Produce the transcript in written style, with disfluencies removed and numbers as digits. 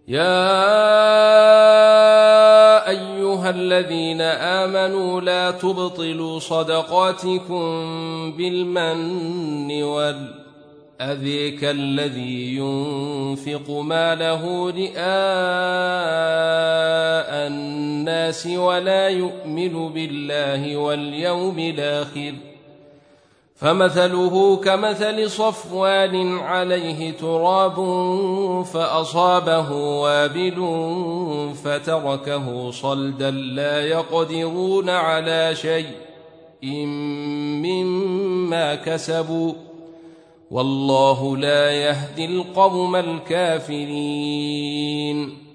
يا أيها الذين آمنوا لا تبطلوا صدقاتكم بالمن والأذى كالذي ينفق ماله رئاء الناس ولا يؤمن بالله واليوم الآخر فمثله كمثل صفوان عليه تراب فأصابه وابل فتركه صلدا لا يقدرون على شيء مما كسبوا والله لا يهدي القوم الكافرين.